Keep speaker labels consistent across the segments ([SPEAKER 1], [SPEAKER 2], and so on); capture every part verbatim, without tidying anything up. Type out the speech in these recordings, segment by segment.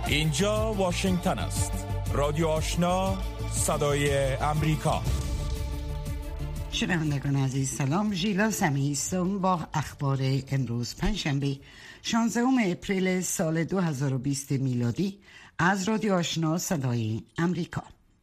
[SPEAKER 1] اینجا واشنگتن است. رادیو آشنا، صدای امریکا.
[SPEAKER 2] شنوندگان عزیز سلام. ژیلا سمیعی هستم با اخبار امروز پنجشنبه شانزدهم اپریل سال دو هزار و بیست میلادی از رادیو آشنا صدای امریکا.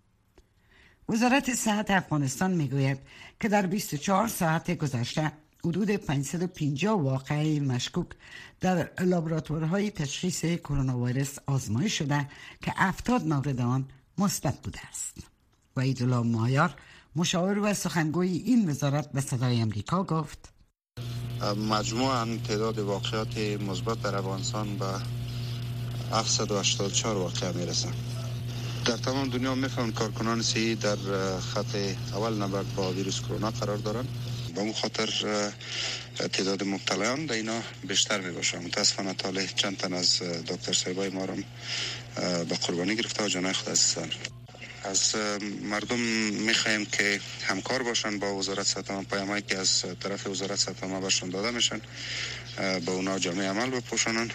[SPEAKER 2] وزارت صحت افغانستان میگوید که در بیست و چهار ساعت گذشته حدود پانصد و پنجاه واقعه مشکوک در لابراتوارهای تشخیص کرونا ویروس آزمایش شده که هفتاد مورد آن مثبت بوده است. وحیدالله مایار مشاور و سخنگوی این وزارت به صدای امریکا گفت
[SPEAKER 3] مجموعاً تعداد واقعات مثبت در افغانستان به هفتصد و هشتاد و چهار واقعه میرسه. در تمام دنیا میفهمن کارکنان صحی در خط اول نبرد با ویروس کرونا قرار دارن. به اون خاطر تعداد مبتلایان در اینا بیشتر می باشه. متاسفانه تا چند تن از دکتر صاحبای ما رو به قربانی گرفته و جانای خود عزیزان. از مردم میخوایم که همکار باشن با وزارت صحت عامه. پیامایی که از طرف وزارت صحت عامه برشون داده میشن به اونا جامعه عمل بپوشانن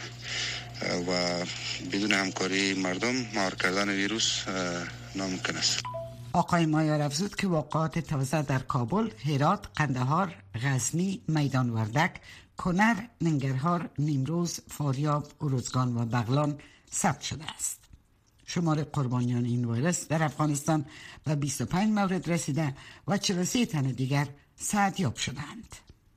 [SPEAKER 3] و بدون همکاری مردم مهار کردن ویروس ناممکن است.
[SPEAKER 2] آقای مایار افزود که واقعات تازه در کابل، هرات، قندهار، غزنی، میدان وردک، کنر، ننگرهار، نیمروز، فاریاب، ارزگان و بغلان ثبت شده است. شمار قربانیان این ویروس در افغانستان به بیست و پنج مورد رسیده و چهل و سه تن دیگر صحتیاب شدند.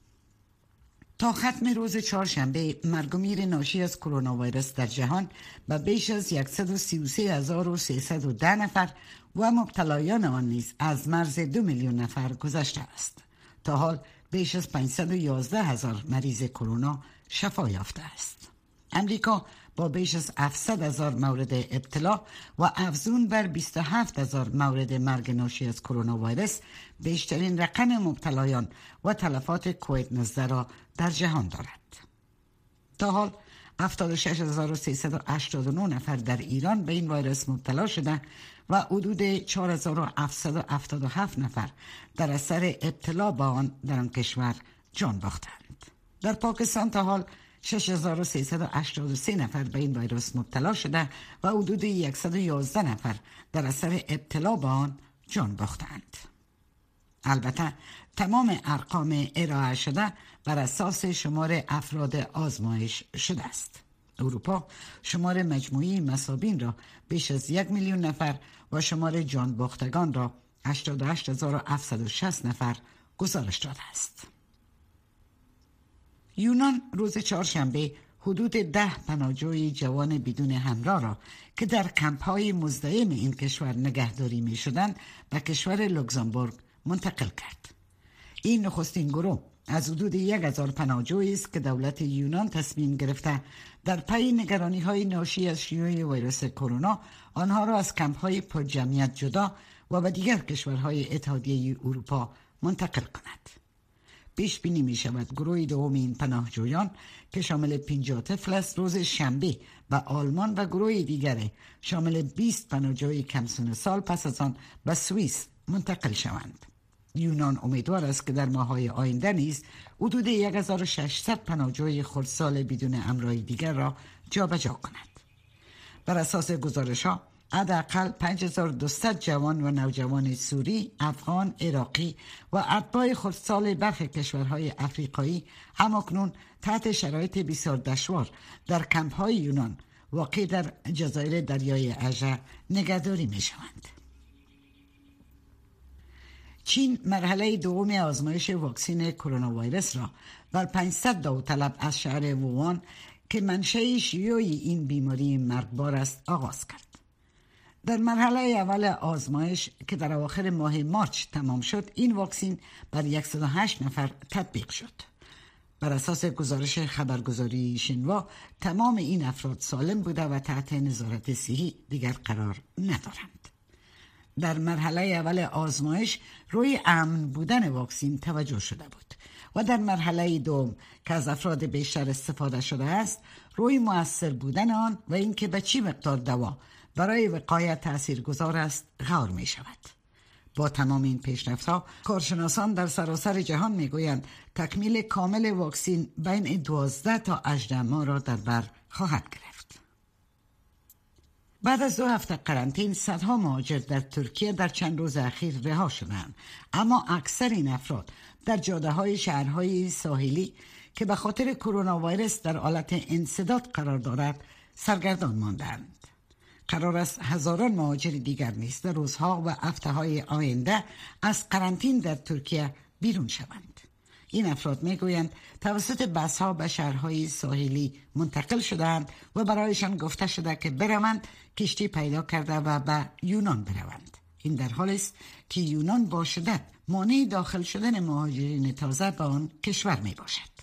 [SPEAKER 2] تا ختم روز چهارشنبه مرگ و میر ناشی از کرونا ویروس در جهان به بیش از صد و سی و سه هزار و سیصد و ده نفر و مبتلایان آن نیز از مرز دو میلیون نفر گذشته است. تا حال بیش از پانصد و یازده هزار مریض کرونا شفا یافته است. امریکا با بیش از هفتصد هزار مورد ابتلا و افزون بر بیست و هفت هزار مورد مرگ ناشی از کرونا ویروس بیشترین رقم مبتلایان و تلفات کووید نوزده را در جهان دارد. تا حال هفتاد و شش هزار و سیصد و هشتاد و نه نفر در ایران به این ویروس مبتلا شده و حدود چهار هزار و هفتصد و هفتاد و هفت نفر در اثر ابتلا با آن در آن کشور جان باختند. در پاکستان تا حال شش هزار و سیصد و هشتاد و سه نفر به این ویروس مبتلا شده و حدود صد و یازده نفر در اثر ابتلا با آن جان باختند. البته تمام ارقام ارائه شده بر اساس شمار افراد آزمایش شده است. اروپا شمار مجموعی مصابین را بیش از یک میلیون نفر و شمار جان باختگان را هشتاد و هشت هزار و هفتصد و شصت نفر گزارش داده است. یونان روز چهارشنبه حدود ده پناهجوی جوان بدون همراه را که در کمپ‌های مزدحم این کشور نگهداری می‌شدند به کشور لوکزامبورگ منتقل کرد. این نخستین گروه از حدود یک هزار پناهجویی است که دولت یونان تصمیم گرفته در پی نگرانی‌های ناشی از شیوع ویروس کرونا آنها را از کمپ‌های پرجمعیت جدا و به دیگر کشورهای اتحادیه اروپا منتقل کند. پیش بینی می شود گروه دوم این پناهجویان که شامل پنجاه طفل است روز شنبه به آلمان و گروه دیگر شامل بیست پناهجوی کم سن سال پس از آن به سوئیس منتقل شوند. یونان امیدوار است که در ماه‌های آینده نیز حدود هزار و ششصد پناهجوی خردسال بدون همراه دیگر را جابجا کند. بر اساس گزارش‌ها حداقل پنج هزار و دویست جوان و نوجوان سوری، افغان، عراقی و اتباع خردسال برخی کشورهای افریقایی همکنون تحت شرایط بسیار دشوار در کمپ‌های یونان واقع در جزایر دریای اژه نگهداری می‌شوند. چین مرحله دوم آزمایش واکسن کرونا ویروس را بر پانصد داوطلب از شهر ووهان که منشأ شیوع این بیماری مرگبار است آغاز کرد. در مرحله اول آزمایش که در اواخر ماه مارچ تمام شد، این واکسن بر صد و هشت نفر تطبیق شد. بر اساس گزارش خبرگزاری شنوا تمام این افراد سالم بوده و تحت نظارت صحی دیگر قرار ندارند. در مرحله اول آزمایش روی امن بودن واکسن توجه شده بود و در مرحله دوم که از افراد بیشتر استفاده شده است روی مؤثر بودن آن و اینکه به چی مقدار دوا برای وقایت تاثیرگذار است غور می شود. با تمام این پیشرفت‌ها کارشناسان در سراسر جهان میگویند تکمیل کامل واکسن بین دوازده تا هجده ماه را در بر خواهد گرفت. بعد از دو هفته قرنطینه صدها مهاجر در ترکیه در چند روز اخیر رها شدند، اما اکثر این افراد در جاده‌های شهرهای ساحلی که به خاطر کرونا ویروس در حالت انسداد قرار دارد سرگردان ماندند. قرار است هزاران مهاجر دیگر نیز در روزها و هفته‌های آینده از قرنطینه در ترکیه بیرون شوند. این افراد میگویند توسط بس‌ها به شهرهای ساحلی منتقل شدند و برایشان گفته شده که بروند کشتی پیدا کرده و به یونان بروند. این در حالی است که یونان با شدت مانع داخل شدن مهاجرین تازه به آن کشور می باشد.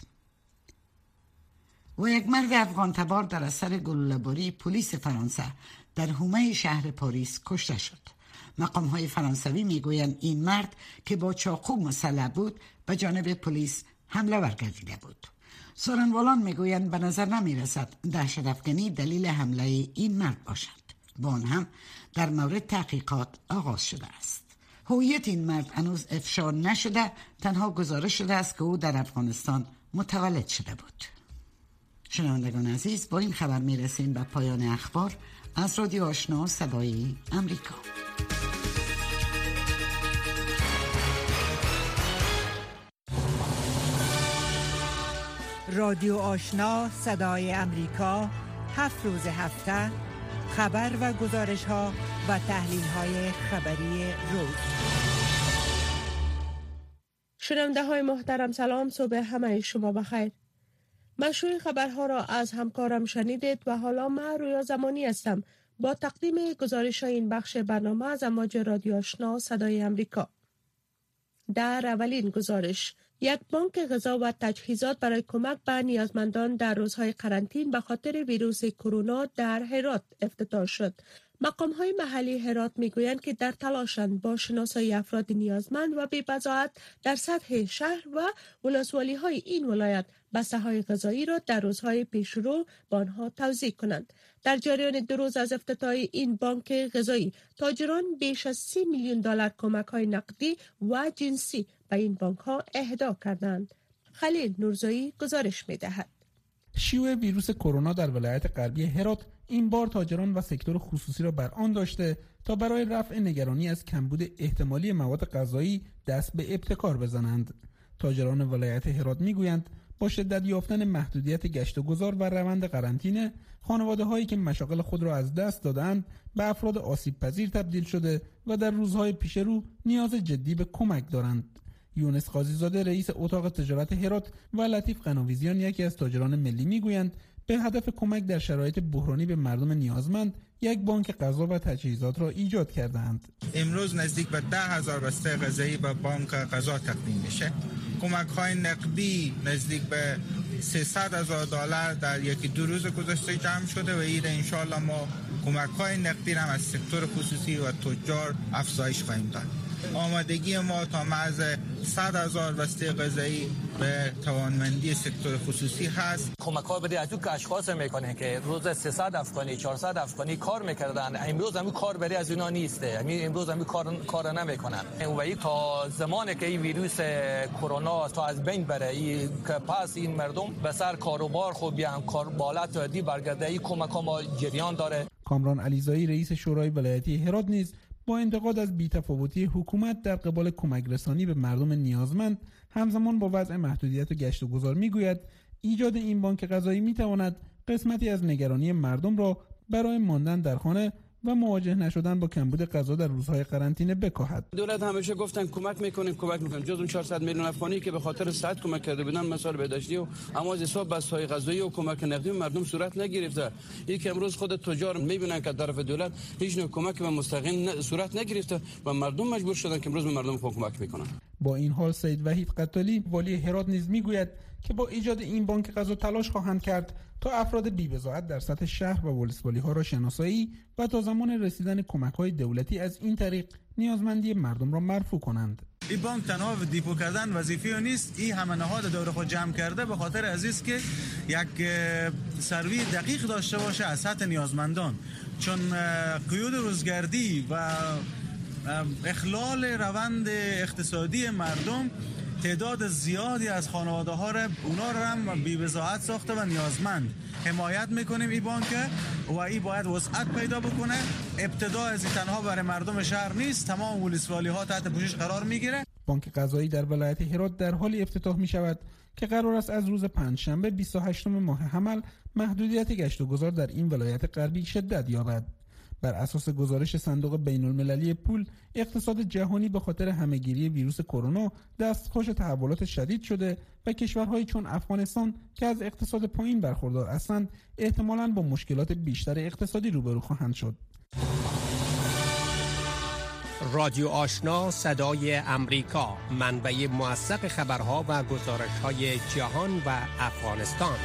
[SPEAKER 2] و یک مرد افغان تبار در اثر گلوله‌باری پلیس فرانسه در حومه شهر پاریس کشته شد. مقام‌های فرانسوی میگویند این مرد که با چاقو مسلح بود به جانب پلیس حمله ور گردیده بود. سخنوران میگویند به نظر نمیرسد دهشت افکنی دلیل حمله این مرد باشد. با آن هم در مورد تحقیقات آغاز شده است. هویت این مرد هنوز افشا نشده، تنها گزارش شده است که او در افغانستان متولد شده بود. شنوندگان عزیز، با این خبر میرسیم به پایان اخبار از رادیو آشنا صدای امریکا.
[SPEAKER 4] رادیو آشنا صدای امریکا، هفت روز هفته خبر و گزارش ها و تحلیل های خبری روز.
[SPEAKER 5] شنونده های محترم سلام، صبح همه شما بخیر. مشروع خبرها را از همکارم شنیدید و حالا من رویا زمانی هستم با تقدیم گزارش این بخش برنامه از امواج رادیو آشنا صدای امریکا. در اولین گزارش، یک بانک غذا و تجهیزات برای کمک به نیازمندان در روزهای قرنطینه به خاطر ویروس کرونا در هرات افتتاح شد. مقام‌های محلی هرات میگویند که در تلاشند با شناسایی افراد نیازمند و بی‌بضاعت در سطح شهر و ولسوالی‌های این ولایت بسته‌های غذایی را در روزهای پیشرو به آنها توزیع کنند. در جریان دو روز از افتتاح این بانک غذایی، تاجران بیش از سی میلیون دلار کمک‌های نقدی و جنسی به این بانک‌ها اهدا کردند. خلیل نورزایی گزارش می‌دهد.
[SPEAKER 6] شیوع ویروس کرونا در ولایت غربی هرات این بار تاجران و سکتور خصوصی را بر آن داشته تا برای رفع نگرانی از کمبود احتمالی مواد غذایی دست به ابتکار بزنند. تاجران ولایت هرات میگویند با شدت یافتن محدودیت گشت و گذار و روند قرنطینه، خانواده‌هایی که مشاغل خود را از دست دادند به افراد آسیب پذیر تبدیل شده و در روزهای پیش رو نیاز جدی به کمک دارند. یونس قاضی‌زاده رئیس اتاق تجارت هرات و لطیف قناویزیان یکی از تاجران ملی میگویند به هدف کمک در شرایط بحرانی به مردم نیازمند یک بانک غذا و تجهیزات را ایجاد کردند.
[SPEAKER 7] امروز نزدیک به ده هزار بسته غذایی به بانک غذا تقدیم میشه. کمک‌های نقدی نزدیک به سیصد هزار دلار در یکی دو روز گذشته جمع شده و این انشالله ما کمک‌های نقدی هم از سکتور خصوصی و تجار افزایش خواهیم داد. آمادگی ما تا مرز صد هزار بسته غذایی به توانمندی سکتور خصوصی هست.
[SPEAKER 8] کمک ها بده از اون که اشخاص میکنه که روز سیصد افغانی چهارصد افغانی کار میکردن، امروز همین کار بری از اونا نیسته، همین امروز همین کار کار نمیکنن و این تا زمانی که این ویروس کرونا تا از بین بره ای که پس این مردم به سر کاروبار خوب بیان کار بالات عادی برگرده، این کمک ها ما جریان داره.
[SPEAKER 6] کامران علیزایی رئیس شورای ولایتی هرات نیز با انتقاد از بی‌تفاوتی حکومت در قبال کمک رسانی به مردم نیازمند همزمان با وضع محدودیت و گشت و گذار میگوید ایجاد این بانک غذایی میتواند قسمتی از نگرانی مردم را برای ماندن در خانه و مواجه نشدن با کمبود غذا در روزهای قرنطینه بکاهد.
[SPEAKER 9] دولت همیشه گفتن کمک میکنیم کمک میکنیم، جز اون چهارصد میلیون افغانی که به خاطر صحت کمک کرده بودن مسائل بهداشتی و اما از حساب بسته‌های غذایی و کمک نقدی مردم صورت نگرفته. یک امروز خود تجار میبینن که طرف دولت هیچ نوع کمک به مستقیم صورت نگرفته و مردم مجبور شدن که امروز به مردم کمک میکنن.
[SPEAKER 6] با این حال سید وحید قتالی والی هرات نیز میگوید که با ایجاد این بانک غذا تلاش خواهند کرد تا افراد بی‌بضاعت در سطح شهر و ولسوالی‌ها را شناسایی و تا زمان رسیدن کمک‌های دولتی از این طریق نیازمندی مردم را مرفوع کنند.
[SPEAKER 7] این بانک تنها دیپو کردن وظیفه نیست، این همه نهاد دور خود جمع کرده به خاطر عزیز که یک سروی دقیق داشته باشه از سطح نیازمندان، چون قیود روزگردی و اخلال روند اقتصادی مردم
[SPEAKER 10] تعداد زیادی از خانواده ها را اونا را هم بی وضاحت ساخته و نیازمند حمایت میکنیم این بانک و این باید وسعت پیدا بکنه. ابتدا از این تنها برای مردم شهر نیست، تمام ولسوالی ها تحت پوشش قرار میگیره.
[SPEAKER 6] بانک قضایی در ولایت هرات در حال افتتاح می شود که قرار است از روز پنجشنبه بیست و هشتم ماه حمل محدودیت گشت و گذار در این ولایت غربی شدت یابد. بر اساس گزارش صندوق بین المللی پول، اقتصاد جهانی به خاطر همهگیری ویروس کرونا دستخوش تحولات شدید شده و کشورهایی چون افغانستان که از اقتصاد پایین برخوردار هستند احتمالاً با مشکلات بیشتر اقتصادی روبرو خواهند شد.
[SPEAKER 11] رادیو آشنا صدای امریکا، منبع موثق خبرها و گزارش‌های جهان و افغانستان.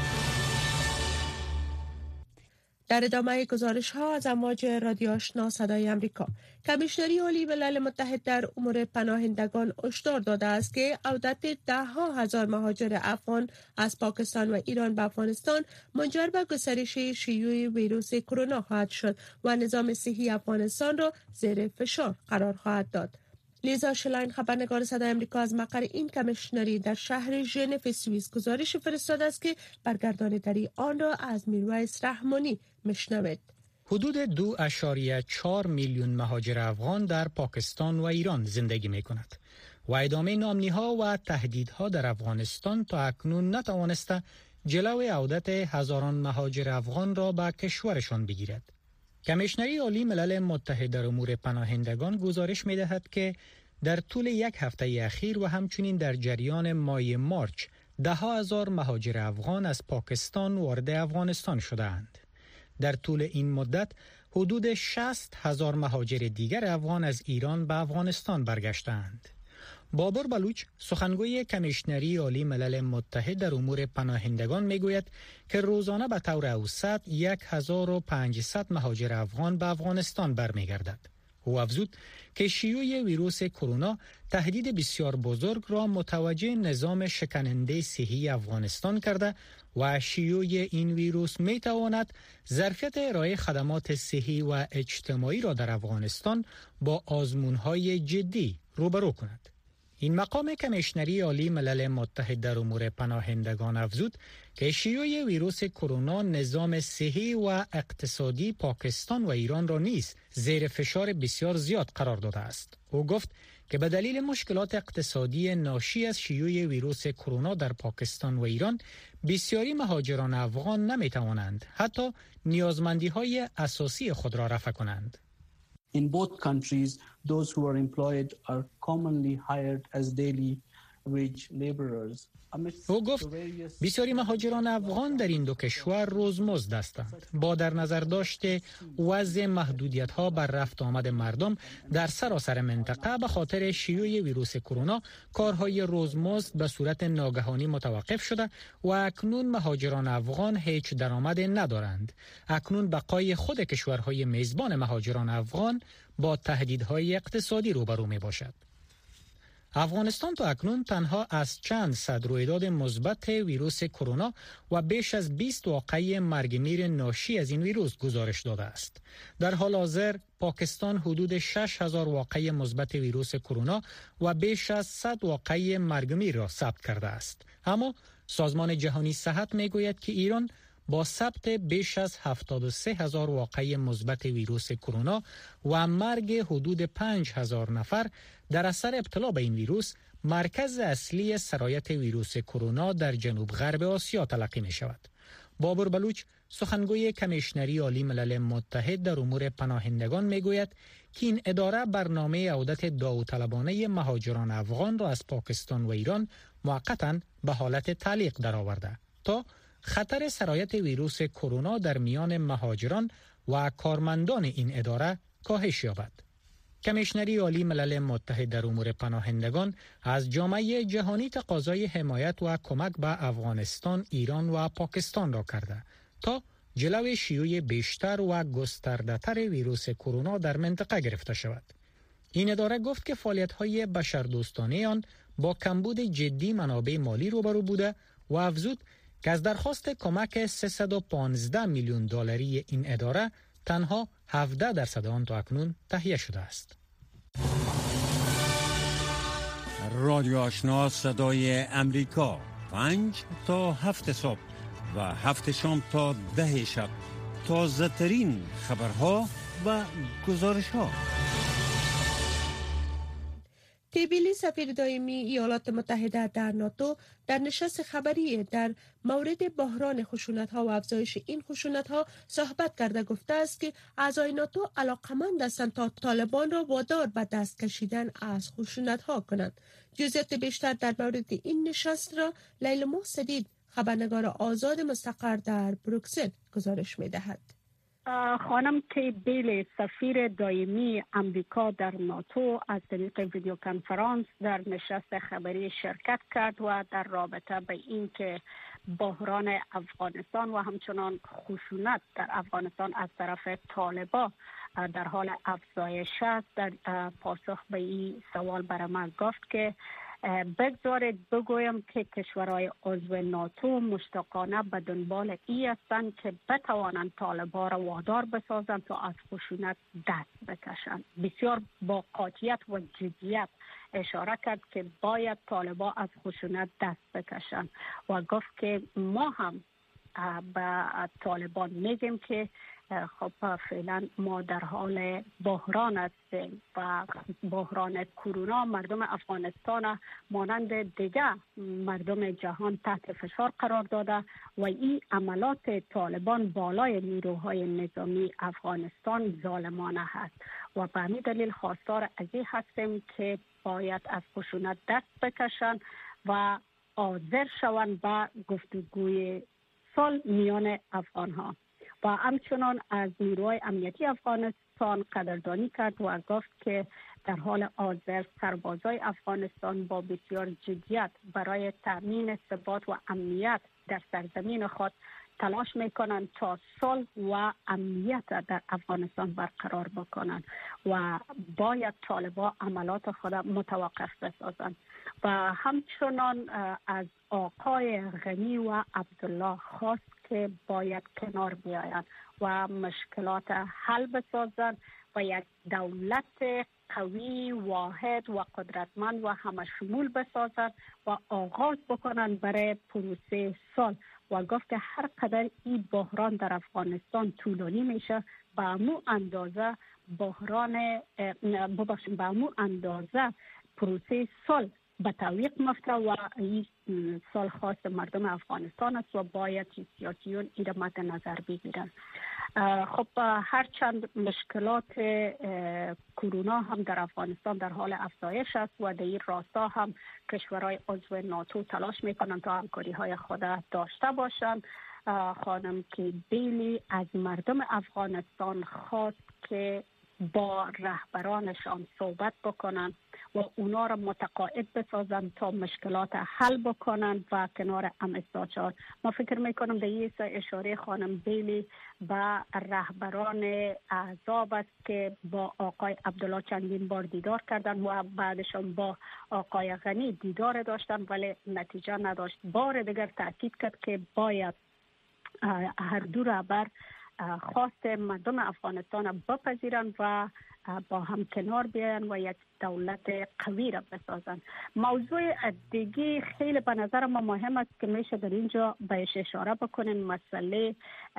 [SPEAKER 5] در ادامه گزارش ها از امواج رادیو آشنا صدای امریکا، کمیشنری عالی ملل متحد در امور پناهندگان هشدار داده است که عودت ده ها هزار مهاجر افغان از پاکستان و ایران به افغانستان منجر به گسترش شیوع ویروس کرونا خواهد شد و نظام صحی افغانستان را زیر فشار قرار خواهد داد. لیزا شلاین، خبرنگار صدای امریکا، از مقر این کمیشنری در شهر ژنو سوئیس گزارش فرستاده است که برگرداندگی آن را از میرویس رحمانی میشنوید.
[SPEAKER 12] حدود دو اشاریه چهار میلیون مهاجر افغان در پاکستان و ایران زندگی می کند و ادامه ناامنی‌ها و تهدیدها در افغانستان تا اکنون نتوانسته جلوی عودت هزاران مهاجر افغان را به کشورشان بگیرد. کمیشنری عالی ملل متحد در امور پناهندگان گزارش می دهد که در طول یک هفته اخیر و همچنین در جریان ماه مارچ ده ها هزار مهاجر افغان از پاکستان وارد افغانستان شدند. در طول این مدت حدود شصت هزار مهاجر دیگر افغان از ایران به افغانستان برگشتند. بابر بلوچ، سخنگوی کمیشنری عالی ملل متحد در امور پناهندگان میگوید که روزانه به طور اوسط هزار و پانصد مهاجر افغان به افغانستان برمیگردد. او افزود که شیوع ویروس کرونا تهدید بسیار بزرگ را متوجه نظام شکننده صحی افغانستان کرده و شیوع این ویروس می تواند ظرفیت ارائه خدمات صحی و اجتماعی را در افغانستان با آزمون‌های جدی روبرو کند. این مقام کمیشنری عالی ملل متحد در امور پناهندگان افزود که شیوع ویروس کرونا نظام صحی و اقتصادی پاکستان و ایران را نیز زیر فشار بسیار زیاد قرار داده است. او گفت که به دلیل مشکلات اقتصادی ناشی از شیوع ویروس کرونا در پاکستان و ایران بسیاری مهاجران افغان نمی توانند حتی نیازمندی‌های اساسی خود را رفع کنند.
[SPEAKER 13] In both countries, those who are employed are commonly hired as daily wage laborers.
[SPEAKER 12] او گفت بسیاری مهاجران افغان در این دو کشور روزمزد هستند. با در نظر داشته وضع محدودیت‌ها بر رفت آمد مردم در سراسر منطقه به خاطر شیوع ویروس کرونا، کارهای روزمزد به صورت ناگهانی متوقف شده و اکنون مهاجران افغان هیچ درآمدی ندارند. اکنون بقای خود کشورهای میزبان مهاجران افغان با تهدیدهای اقتصادی روبرو می باشد. افغانستان تا اکنون تنها از چند صد رویداد مثبت ویروس کرونا و بیش از بیست واقعه مرگ میر ناشی از این ویروس گزارش داده است. در حال حاضر پاکستان حدود شش هزار واقعه مثبت ویروس کرونا و بیش از صد واقعه مرگ میر را ثبت کرده است. اما سازمان جهانی صحت میگوید که ایران با ثبت بیش از هفتاد و سه هزار واقعه مثبت ویروس کرونا و مرگ حدود پنج هزار نفر در اثر ابتلا به این ویروس، مرکز اصلی سرایت ویروس کرونا در جنوب غرب آسیا تلقی می شود. بابر بلوچ، سخنگوی کمیشنری عالی ملل متحد در امور پناهندگان می گوید که این اداره برنامه عودت داوطلبانه مهاجران افغان را از پاکستان و ایران موقتاً به حالت تعلیق درآورده تا خطر سرایت ویروس کرونا در میان مهاجران و کارمندان این اداره کاهش یابد. کمیشنری عالی ملل متحد در امور پناهندگان از جامعه جهانی تقاضای حمایت و کمک به افغانستان، ایران و پاکستان را کرده تا جلوی شیوع بیشتر و گسترده‌تر ویروس کرونا در منطقه گرفته شود. این اداره گفت که فعالیت‌های بشردوستانه آن با کمبود جدی منابع مالی روبرو بوده و افزود که از درخواست کمک سیصد و پانزده میلیون دلاری این اداره تنها هفده درصد آن تا اکنون تهیه شده است.
[SPEAKER 14] رادیو آشنا صدای امریکا پنج تا هفت صبح و هفت شام تا ده شب، تازه ترین خبرها و گزارش ها.
[SPEAKER 5] تبیلی سفیر دائمی ایالات متحده در ناتو در نشست خبری در مورد بحران خشونت‌ها و افزایش این خشونت‌ها صحبت کرده گفته است که اعضای ناتو علاقمند هستند تا طالبان را وادار به دست کشیدن از خشونت‌ها کنند. جزئیات بیشتر در مورد این نشست را لیلا سدید، خبرنگار آزاد مستقر در بروکسل، گزارش می‌دهد.
[SPEAKER 15] خانم تی بیل سفیر دائمی امریکا در ناتو از طریق ویدیو کنفرانس در نشست خبری شرکت کرد و در رابطه به این که بحران افغانستان و همچنان خشونت در افغانستان از طرف طالبان در حال افزایش است، در پاسخ به این سوال برای من گفت که بگذارید بگویم که کشورهای عضو ناتو مشتاقانه به دنبال ای هستند که بتوانند طالبان را وادار بسازند تا از خشونت دست بکشند. بسیار با قاطعیت و جدیت اشاره کرد که باید طالبان از خشونت دست بکشند و گفت که ما هم به طالبان میگیم که خب فعلا ما در حال بحران هستیم و بحران کرونا مردم افغانستان مانند دیگه مردم جهان تحت فشار قرار داده و این عملات طالبان بالای نیروهای نظامی افغانستان ظالمانه هست و به همین دلیل خواستار از این هستیم که باید از خشونت دست بکشند و حاضر شوند به گفتگوی صلح میان افغان ها. و همچنان از نیروهای امنیتی افغانستان قدردانی کرد و گفت که در حال حاضر سربازای افغانستان با بسیار جدیت برای تامین ثبات و امنیت در سرزمین خود تلاش میکنند تا صلح و امنیت در افغانستان برقرار بکنند و باید طالبان عملات خود متوقف بسازند. و همچنان از آقای غنی و عبدالله خواست که باید کنار بیایند و مشکلات حل بسازند و یک دولت قوی، واحد و قدرتمند و همه شمول بسازند و آغاز بکنند برای پروسه صلح و گفت که هر قدر این بحران در افغانستان طولانی میشه به همون اندازه بحران ببخشید به همون اندازه پروسه صلح به تعویق میفته و این صلح خاص مردم افغانستان است و باید سیاسیون این را مد نظر بگیرن. خب هرچند مشکلات کرونا هم در افغانستان در حال افزایش است و در این راستا هم کشورهای عضو ناتو تلاش میکنند تا همکاری های خود داشته باشند. خانم که بیلی از مردم افغانستان خواست که با رهبرانشان صحبت بکنند و اونا را متقاعد بسازند تا مشکلات حل بکنند و کنار هم استاچار. ما فکر میکنم در این اشاره خانم بیلی به رهبران احزاب است که با آقای عبدالله چندین بار دیدار کردند و بعدشان با آقای غنی دیدار داشتند ولی نتیجه نداشت. بار دیگر تاکید کرد که باید هر دو رهبر خواست مردم افغانستان بپذیرند و با هم کنار بیاین و یک دولت قوی را بسازند. موضوع دیگه خیلی به نظر ما مهم است که میشه در اینجا بهش اشاره بکنیم، مسئله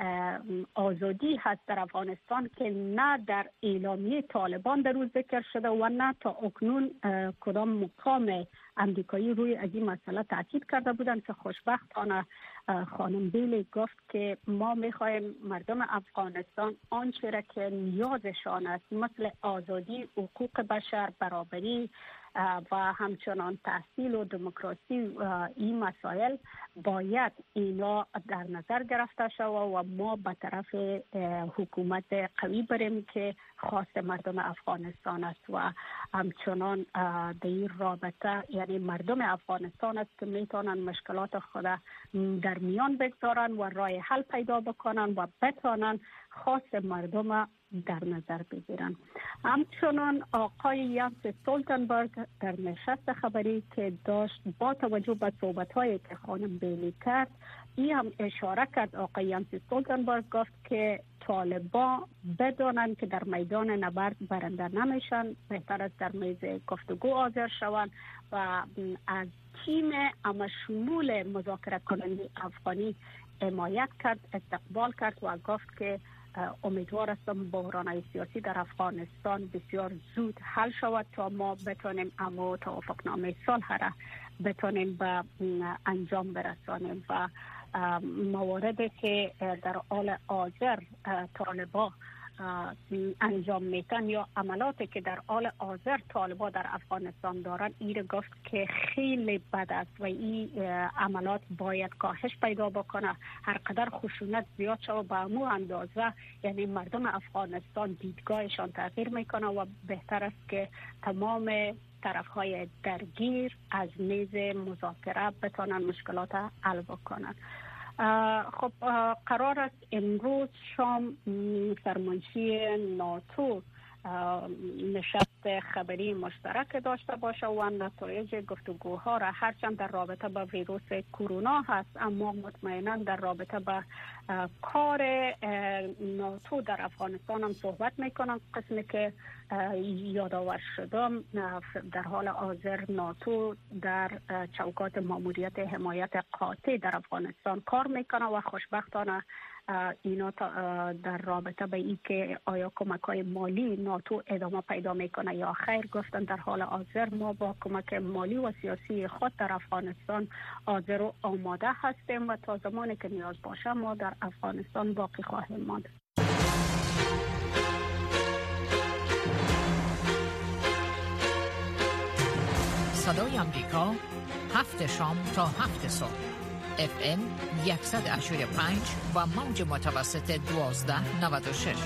[SPEAKER 15] آزادی هست در افغانستان که نه در اعلامیه طالبان در روز ذکر شده و نه تا اکنون کدام مقام امریکایی روی از این مسئله تاکید کرده بودند که خوشبختانه خانم بیلی گفت که ما میخوایم مردم افغانستان آنچه را که نیازشان است مثل آزادی، حقوق بشر، برابری و همچنان تحصیل و دموکراسی این مسائل باید اینا در نظر گرفته شود و ما به طرف حکومت قوی بریم که خواست مردم افغانستان است و همچنان در این رابطه یعنی مردم افغانستان است که میتونن مشکلات خود در میان بگذارن و راه حل پیدا بکنن و بتوانن خواست مردم در نظر بگیرن. همچنان آقای یانس استولتنبرگ در نشست خبری که داشت با توجه به صحبت‌هایی که خانم بیلی کرد این هم اشاره کرد. آقای یانس استولتنبرگ گفت که طالبان بدانند که در میدان نبرد برنده نمیشن، بهتر است در میز گفتگو حاضر شوند و از تیم اما شمول مذاکره کننده افغانی حمایت کرد، استقبال کرد و گفت که امیدوار هستم بحران سیاسی در افغانستان بسیار زود حل شود تا ما بتونیم اما توافقنامه صلح را بتونیم به انجام برسانیم و مواردی که در حال حاضر طالبان انجام میتن یا عملاتی که در حال حاضر طالبان در افغانستان دارن، این گفت که خیلی بد است و این عملات باید کاهش پیدا بکنه. هر قدر خشونت زیاد شود به همون اندازه یعنی مردم افغانستان دیدگاهشان تغییر میکنه و بهتر است که تمام طرفهای درگیر از میز مذاکره بتونن مشکلات حل بکنن. خب قرار است امروز شام فرمانچی ناتو نشست خبری مشترک داشته باشه و نتایج گفتگوها را هرچند در رابطه با ویروس کرونا هست اما مطمئنا در رابطه با کار ناتو در افغانستان هم صحبت میکنن. قسمی که یادآور شدم در حال حاضر ناتو در چوکات ماموریت حمایت قاطع در افغانستان کار میکنه و خوشبختانه اینا در رابطه به این که آیا کمک‌های مالی ناتو ادامه پیدا میکنه یا خیر گفتن در حال حاضر ما با کمک مالی و سیاسی خود در افغانستان حاضر و آماده هستیم و تا زمانی که نیاز باشه ما در افغانستان باقی خواهیم ماند.
[SPEAKER 16] صدای آمریکا هفت شام تا هفت صبح اف ام صد و هشتاد و پنج و موج متوسط دوازده نود و شش.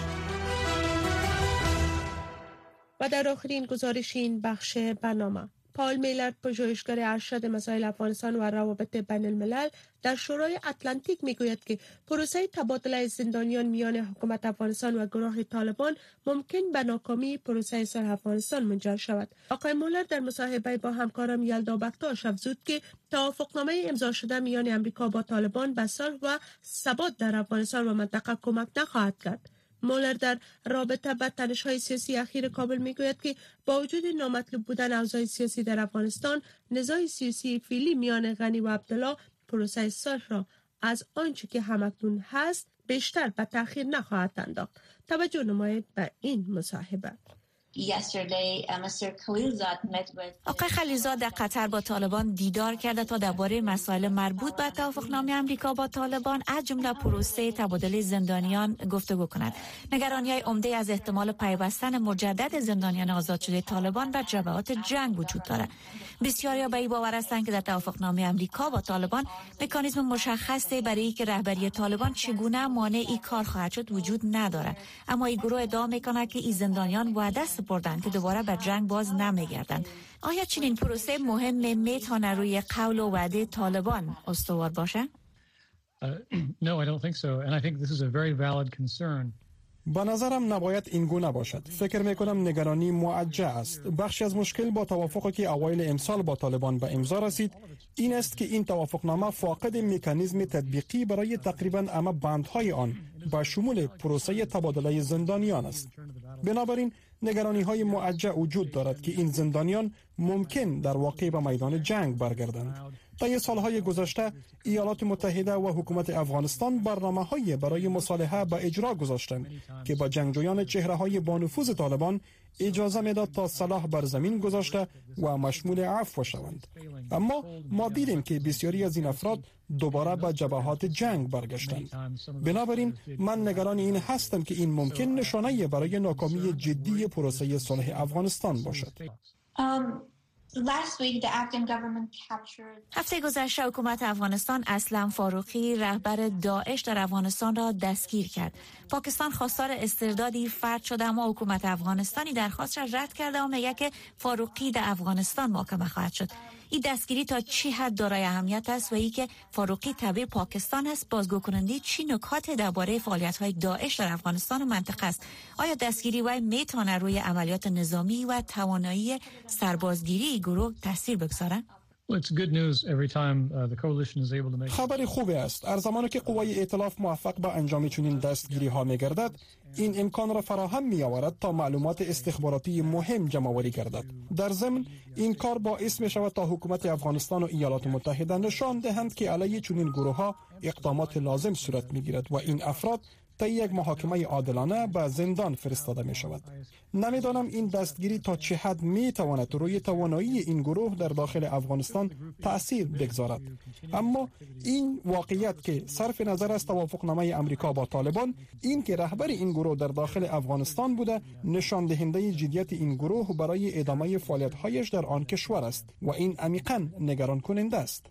[SPEAKER 5] و در آخرین گزارش این بخش برنامه، پال میلر، پژوهشگر ارشد مسائل افغانستان و روابط بین الملل در شورای اتلانتیک میگوید که پروسه تبادله زندانیان میان حکومت افغانستان و گروه طالبان ممکن به ناکامی پروسه صلح افغانستان منجر شود. آقای مولر در مصاحبه با همکارم یلدا بکتاش افزود که توافقنامه امضا شده میان امریکا با طالبان به صلح و ثبات در افغانستان و منطقه کمک نخواهد کرد. مولر در رابطه با تنش‌های سیاسی اخیر کابل میگوید که با وجود نامطلوب بودن اوضاع سیاسی در افغانستان، نزاع سیاسی فعلی میان غنی و عبدالله پروسه صلح را از آنچه که همکنون هست بیشتر به تأخیر نخواهد انداخت. توجه نمایید به این مصاحبه.
[SPEAKER 17] آقای خلیلزاد در قطر با طالبان دیدار کرده تا درباره مسائل مربوط به توافقنامه آمریکا با طالبان از جمله پروسه تبادل زندانیان گفتگو کند. نگرانی‌های عمده از احتمال پیوستن مجدد زندانیان آزاد شده طالبان به جبهات جنگ وجود دارد. بسیاری به این باور هستند که در توافقنامه آمریکا با طالبان مکانیزم مشخصی برای اینکه رهبری طالبان چگونه مانع این کار خواهد شد وجود ندارد. اما این گروه ادعا می‌کند که این زندانیان وعده سپردند که دوباره به جنگ باز نمیگردند. آیا چنین پروسه مهم میتونه روی قول و وعده طالبان استوار باشه؟
[SPEAKER 18] Uh, no, I don't think so. And I think this is a very valid concern.
[SPEAKER 19] به نظرم نباید این گونه باشد. فکر میکنم نگرانی موجه است. بخشی از مشکل با توافقی که اوایل امسال با طالبان به امضا رسید این است که این توافقنامه فاقد مکانیزم تطبیقی برای تقریبا همه بندهای آن با شمول پروسه تبادله زندانیان است. بنابراین نگرانی های موجه وجود دارد که این زندانیان ممکن در واقع به میدان جنگ برگردند. طی سالهای گذشته ایالات متحده و حکومت افغانستان برنامه‌های برای مصالحه به اجرا گذاشتند که با جنگجویان چهره‌های با نفوذ طالبان اجازه میداد تا سلاح بر زمین گذاشته و مشمول عفو شوند. اما ما دیدیم که بسیاری از این افراد دوباره به جبهات جنگ برگشتند. بنابراین من نگران این هستم که این ممکن نشانه برای ناکامی جدی پروسه صلح افغانستان باشد.
[SPEAKER 17] هفته گذشته حکومت افغانستان اسلم فاروقی رهبر داعش در افغانستان را دستگیر کرد. پاکستان خواستار استردادی فرد شده اما حکومت افغانستانی درخواست را رد کرده و میگه که فاروقی در افغانستان محاکمه خواهد شد. این دستگیری تا چی حد دارای اهمیت است و ای که فاروقی تبع پاکستان است بازگو کننده چی نکات درباره فعالیت‌های داعش در افغانستان و منطقه است؟ آیا دستگیری وی میتونه روی عملیات نظامی و توانایی سربازگیری گروه تاثیر بگذاره؟
[SPEAKER 19] خبر خوبی است. هر زمانی که قوای ائتلاف موفق به انجام چنین دستگیری ها می گردد، این امکان را فراهم می آورد تا معلومات استخباراتی مهم جمع آوری گردد. در ضمن این کار باعث می شود تا حکومت افغانستان و ایالات متحده نشان دهند که علیه چنین گروه ها اقدامات لازم صورت می گیرد و این افراد تا یک محاکمه عادلانه به زندان فرستاده می شود. نمیدانم این دستگیری تا چه حد می تواند روی توانایی این گروه در داخل افغانستان تأثیر بگذارد، اما این واقعیت که صرف نظر از توافقنامه امریکا با طالبان، این که رهبر این گروه در داخل افغانستان بوده، نشان دهنده جدیت این گروه برای ادامه فعالیت‌هایش در آن کشور است و این عمیقاً نگران کننده است.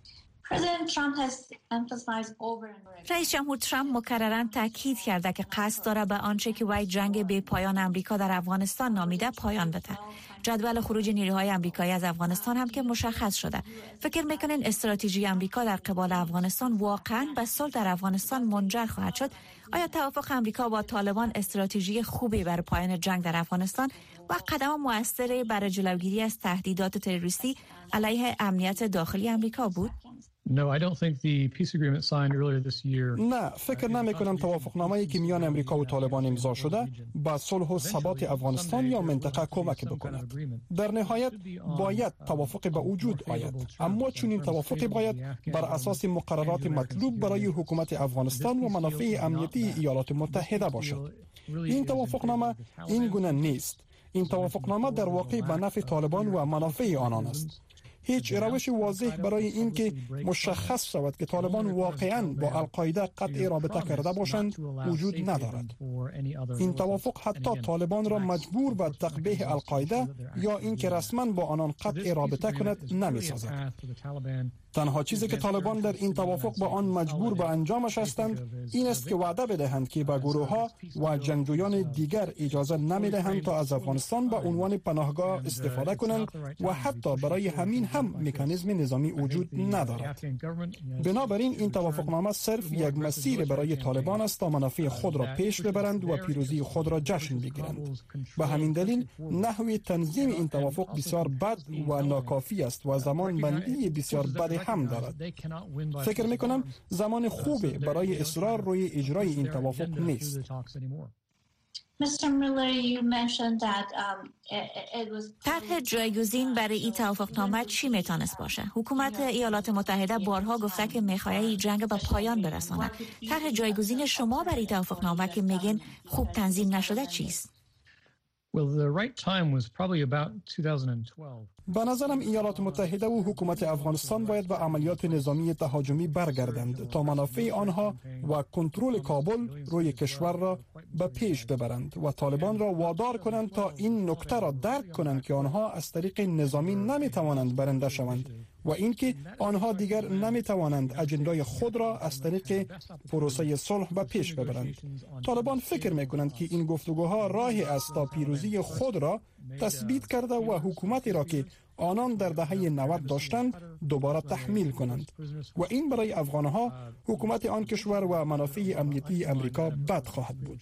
[SPEAKER 17] رئیس جمهور ترامپ مکرراً تاکید کرده که قصد داره به آنچه که وی جنگ بی پایان امریکا در افغانستان نامیده پایان بده. جدول خروج نیروهای امریکایی از افغانستان هم که مشخص شده. فکر میکنین استراتژی امریکا در قبال افغانستان واقعاً به صلح در افغانستان منجر خواهد شد؟ آیا توافق امریکا با طالبان استراتژی خوبی برای پایان جنگ در افغانستان و قدم مؤثری برای جلوگیری از تهدیدات تروریستی علیه امنیت داخلی امریکا بود؟
[SPEAKER 18] No, I don't think the peace agreement signed earlier this year.
[SPEAKER 19] نه، فکر نمی کنم توافقنامه‌ای که میان امریکا و طالبان امضا شده به صلح و ثبات افغانستان یا منطقه کمک بکند. در نهایت باید توافق به وجود آید، اما چون این توافق باید بر اساس مقررات مطلوب برای حکومت افغانستان و منافع امنیتی ایالات متحده باشد. این توافقنامه این گونه نیست. این توافقنامه در واقع به نفع طالبان و منافع آنان است. هیچ روش واضح برای این که مشخص شود که طالبان واقعاً با القاعده قطع رابطه کرده باشند وجود ندارد. این توافق حتی طالبان را مجبور به تقبیح القاعده یا اینکه رسما با آنان قطع رابطه کند نمی‌سازد. تنها چیزی که طالبان در این توافق با آن مجبور به انجامش هستند این است که وعده بدهند که به گروه‌ها و جنگجویان دیگر اجازه نمی‌دهند تا از افغانستان به عنوان پناهگاه استفاده کنند و حتی برای همین هم مکانیزم نظامی وجود ندارد. بنابراین این توافقنامه صرف یک مسیر برای طالبان است تا منافع خود را پیش ببرند و پیروزی خود را جشن بگیرند. به همین دلیل نحوه تنظیم این توافق بسیار بد و ناکافی است و زمان بندی بسیار بد هم دارد. فکر میکنم زمان خوبی برای اصرار روی اجرای این توافق نیست.
[SPEAKER 17] طرح جایگزین برای این توافقنامه چی میتونست باشه؟ حکومت ایالات متحده بارها گفته که میخواد این جنگ به پایان برسونه. طرح جایگزین شما برای توافقنامه که میگین خوب تنظیم نشده چیست؟
[SPEAKER 19] به نظرم ایالات متحده و حکومت افغانستان باید به عملیات نظامی تهاجمی برگردند تا منافع آنها و کنترل کابل روی کشور را به پیش ببرند و طالبان را وادار کنند تا این نکته را درک کنند که آنها از طریق نظامی نمیتوانند برنده شوند و اینکه آنها دیگر نمیتوانند اجندای خود را از طریق پروسه صلح به پیش ببرند. طالبان فکر میکنند که این گفتگوها راهی است تا پیروزی خود را تثبیت کرده و حکومتی را که آنان در دهه نود داشتند دوباره تحمیل کنند و این برای افغانها، حکومت آن کشور و منافع امنیتی امریکا بد خواهد بود.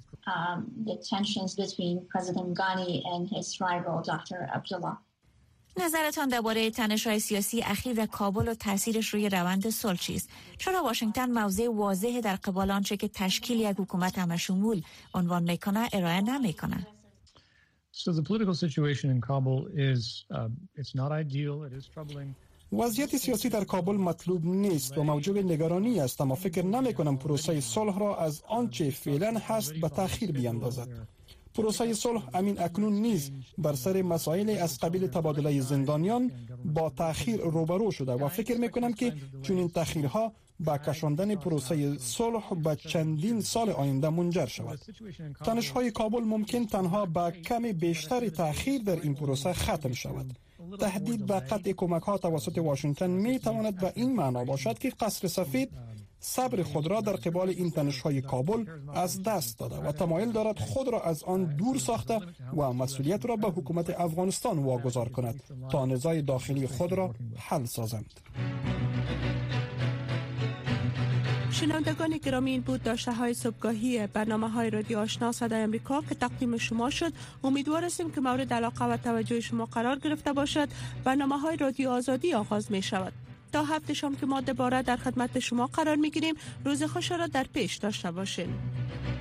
[SPEAKER 17] نظرتان درباره تنش‌های سیاسی اخیر در کابل و تاثیرش روی روند صلح چیست؟ چرا واشنگتن موضع واضح در قبال آنچه که تشکیل یک حکومت همشمول عنوان میکنه ارائه نمیکنه؟
[SPEAKER 18] So the political situation in Kabul is uh, it's not ideal. It is troubling.
[SPEAKER 19] وضعیت سیاسی در کابل مطلوب نیست و موجب نگرانی است، اما فکر نمی کنم پروسه صلح را از آنچه فعلا هست به تأخیر بیاندازد. پروسه صلح امین اکنون نیز بر سر مسائل از قبیل تبادله زندانیان با تأخیر روبرو شده و فکر می کنم که چون این تأخیرها با کشاندن پروسه صلح به چندین سال آینده منجر شود. تنش‌های کابل ممکن تنها با کم بیشتر تأخیر در این پروسه ختم شود. تهدید به قطع کمک‌ها توسط واشنگتن می تواند به این معنا باشد که قصر سفید صبر خود را در قبال این تنش‌های کابل از دست داده و تمایل دارد خود را از آن دور ساخته و مسئولیت را به حکومت افغانستان واگذار کند تا نزاع داخلی خود را حل سازند.
[SPEAKER 5] شنوندگان گرامی، این بود داشته های صبحگاهی برنامه های رادیو آشنا صدای امریکا که تقدیم شما شد. امیدوار هستیم که مورد علاقه و توجه شما قرار گرفته باشد. برنامه های رادیو آزادی آغاز می شود. تا هفته شام که ما دوباره در خدمت شما قرار می گیریم. روز خوش را در پیش داشته باشین.